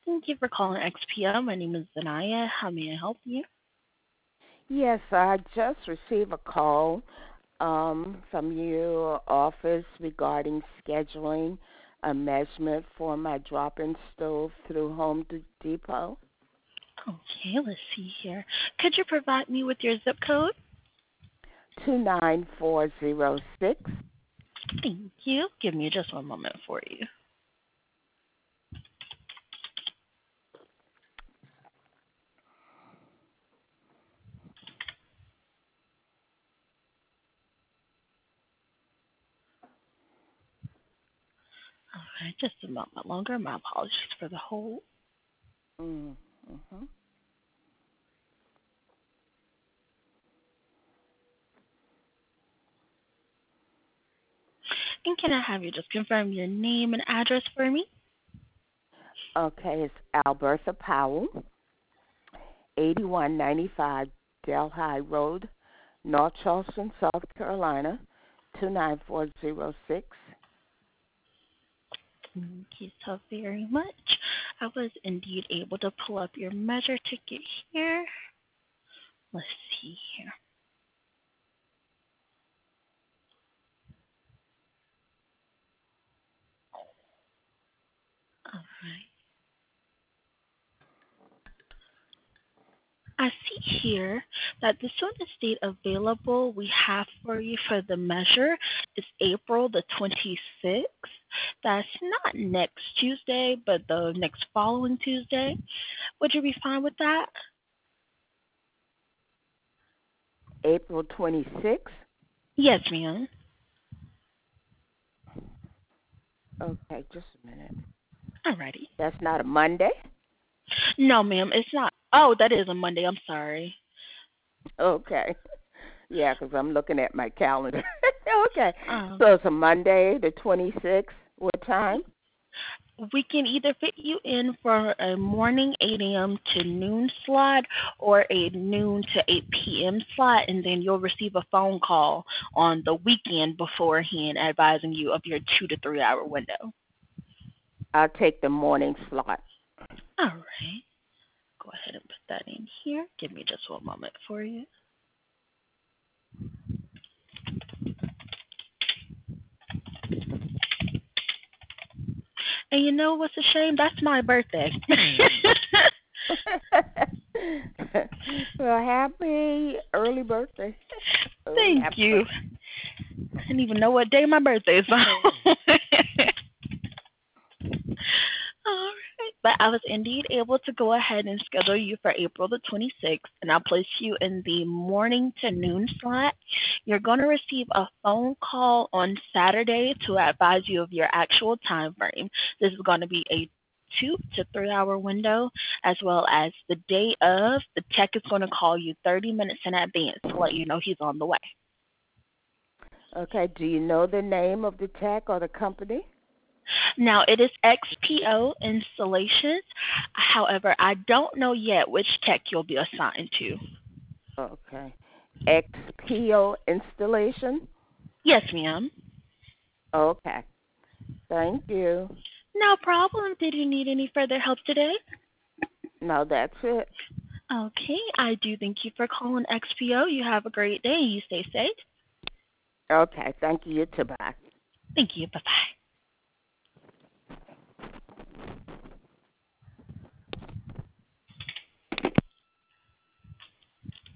Thank you for calling XPO. My name is Zanaya. How may I help you? Yes, I just received a call from your office regarding scheduling a measurement for my drop-in stove through Depot. Okay, let's see here. Could you provide me with your zip code? 29406. Thank you. Give me just one moment for you. All right, just a moment longer. My apologies for the hold. Mm-hmm. And can I have you just confirm your name and address for me? Okay, it's Albertha Powell, 8195 Delhi Road, North Charleston, South Carolina, 29406. Thank you so very much. I was indeed able to pull up your measure ticket here. Let's see here. All right. I see here that the soonest date available we have for you for the measure is April the 26th. That's not next Tuesday, but the next following Tuesday. Would you be fine with that? April 26th. Yes, ma'am. Okay, just a minute. Alrighty. That's not a Monday? No, ma'am, it's not. Oh, that is a Monday. I'm sorry. Okay. Yeah, 'cause I'm looking at my calendar. Okay. Um, So it's a Monday, the 26th. What time? we can either fit you in for a morning 8 a.m. to noon slot or a noon to 8 p.m. slot, and then you'll receive a phone call on the weekend beforehand advising you of your 2 to 3 hour window. I'll take the morning slot. All right. Go ahead and put that in here. Give me just one moment for you. And you know what's a shame? That's my birthday. Well, happy early birthday. Oh, Thank happy you. birthday. I didn't even know what day my birthday is on. All right. But I was indeed able to go ahead and schedule you for April the 26th, and I'll place you in the morning to noon slot. You're going to receive a phone call on Saturday to advise you of your actual time frame. This is going to be a 2 to 3 hour window, as well as the day of. The tech is going to call you 30 minutes in advance to let you know he's on the way. Okay. Do you know the name of the tech or the company? Now, it is XPO Installations. However, I don't know yet which tech you'll be assigned to. Okay. XPO installation? Yes, ma'am. Okay. Thank you. No problem. Did you need any further help today? No, that's it. Okay, I do thank you for calling XPO. You have a great day. You stay safe. Okay. Thank you. You too. Bye. Thank you. Bye-bye.